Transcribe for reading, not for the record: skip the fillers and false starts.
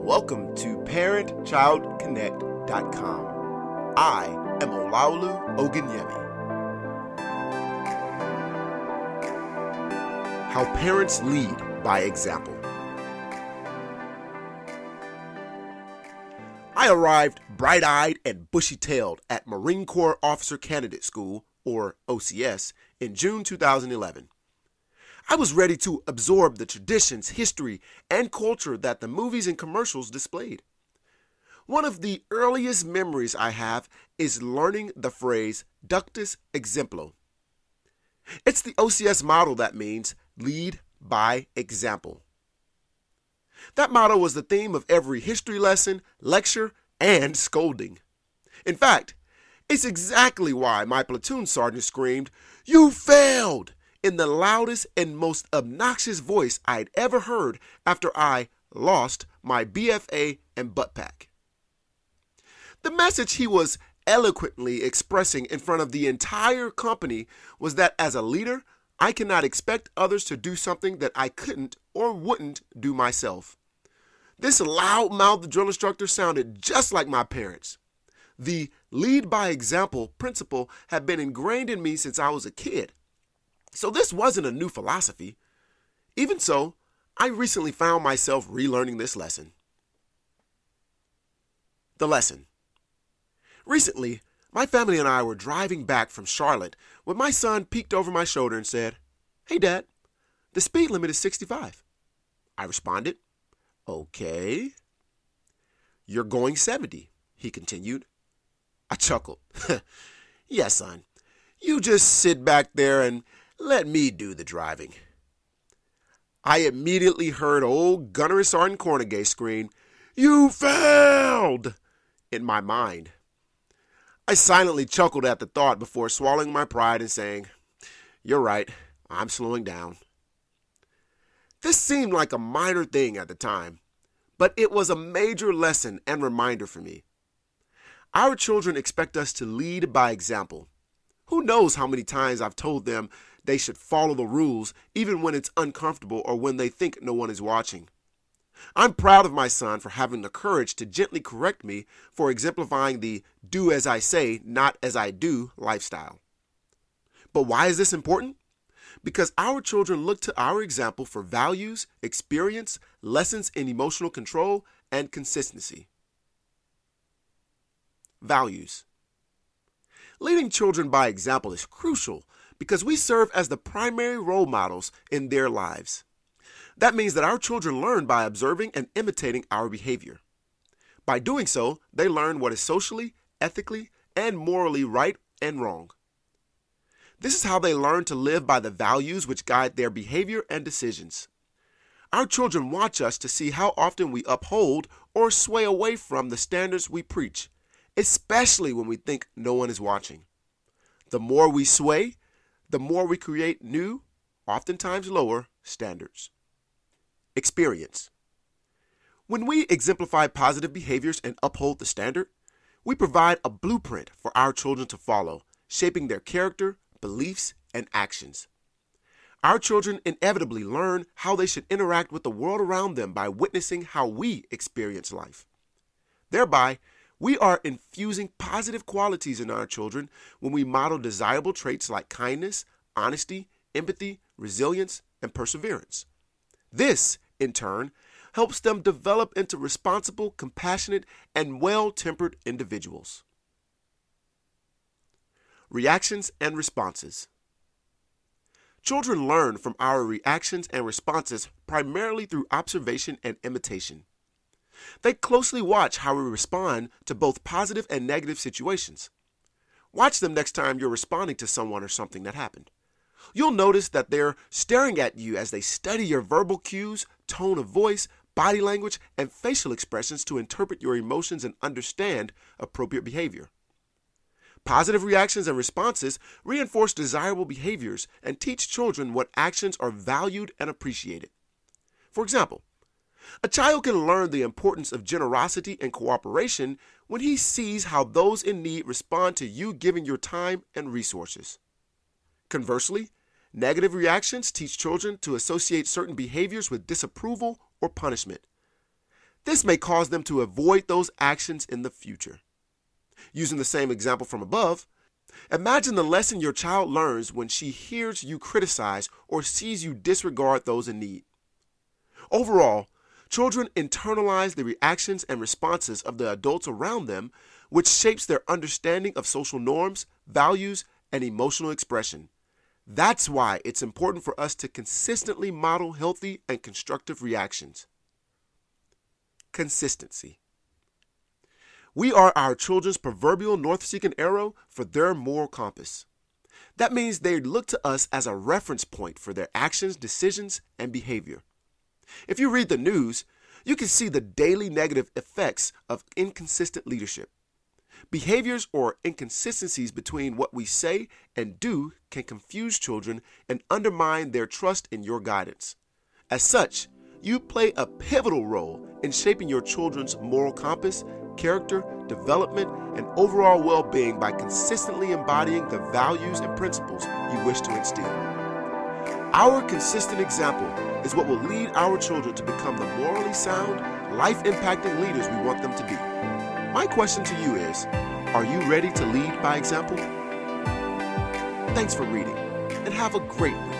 Welcome to ParentChildConnect.com. I am Olaolu Ogunyemi. How parents lead by example. I arrived bright-eyed and bushy-tailed at Marine Corps Officer Candidate School, or OCS, in June 2011. I was ready to absorb the traditions, history, and culture that the movies and commercials displayed. One of the earliest memories I have is learning the phrase ductus exemplo. It's the OCS motto that means lead by example. That motto was the theme of every history lesson, lecture, and scolding. In fact, it's exactly why my platoon sergeant screamed, "You failed!" in the loudest and most obnoxious voice I'd ever heard after I lost my BFA and butt pack. The message he was eloquently expressing in front of the entire company was that as a leader, I cannot expect others to do something that I couldn't or wouldn't do myself. This loud-mouthed drill instructor sounded just like my parents. The lead by example principle had been ingrained in me since I was a kid. So this wasn't a new philosophy. Even so, I recently found myself relearning this lesson. The lesson. Recently, my family and I were driving back from Charlotte when my son peeked over my shoulder and said, "Hey, Dad, the speed limit is 65. I responded, "Okay." "You're going 70, he continued. I chuckled. "Yes, son. You just sit back there and let me do the driving." I immediately heard old Gunnery Sergeant Cornegay scream, "You failed!" in my mind. I silently chuckled at the thought before swallowing my pride and saying, "You're right, I'm slowing down." This seemed like a minor thing at the time, but it was a major lesson and reminder for me. Our children expect us to lead by example. Who knows how many times I've told them they should follow the rules even when it's uncomfortable or when they think no one is watching. I'm proud of my son for having the courage to gently correct me for exemplifying the do as I say, not as I do lifestyle. But why is this important? Because our children look to our example for values, experience, lessons in emotional control, and consistency. Values. Leading children by example is crucial because we serve as the primary role models in their lives. That means that our children learn by observing and imitating our behavior. By doing so, they learn what is socially, ethically, and morally right and wrong. This is how they learn to live by the values which guide their behavior and decisions. Our children watch us to see how often we uphold or sway away from the standards we preach, especially when we think no one is watching. The more we sway, the more we create new, oftentimes lower, standards. Experience. When we exemplify positive behaviors and uphold the standard, we provide a blueprint for our children to follow, shaping their character, beliefs, and actions. Our children inevitably learn how they should interact with the world around them by witnessing how we experience life. Thereby, we are infusing positive qualities in our children when we model desirable traits like kindness, honesty, empathy, resilience, and perseverance. This, in turn, helps them develop into responsible, compassionate, and well-tempered individuals. Reactions and responses. Children learn from our reactions and responses primarily through observation and imitation. They closely watch how we respond to both positive and negative situations. Watch them next time you're responding to someone or something that happened. You'll notice that they're staring at you as they study your verbal cues, tone of voice, body language, and facial expressions to interpret your emotions and understand appropriate behavior. Positive reactions and responses reinforce desirable behaviors and teach children what actions are valued and appreciated. For example, a child can learn the importance of generosity and cooperation when he sees how those in need respond to you giving your time and resources. Conversely, negative reactions teach children to associate certain behaviors with disapproval or punishment. This may cause them to avoid those actions in the future. Using the same example from above, imagine the lesson your child learns when she hears you criticize or sees you disregard those in need. Overall, children internalize the reactions and responses of the adults around them, which shapes their understanding of social norms, values, and emotional expression. That's why it's important for us to consistently model healthy and constructive reactions. Consistency. We are our children's proverbial north-seeking arrow for their moral compass. That means they look to us as a reference point for their actions, decisions, and behavior. If you read the news, you can see the daily negative effects of inconsistent leadership. Behaviors or inconsistencies between what we say and do can confuse children and undermine their trust in your guidance. As such, you play a pivotal role in shaping your children's moral compass, character, development, and overall well-being by consistently embodying the values and principles you wish to instill. Our consistent example is what will lead our children to become the morally sound, life-impacting leaders we want them to be. My question to you is, are you ready to lead by example? Thanks for reading, and have a great week.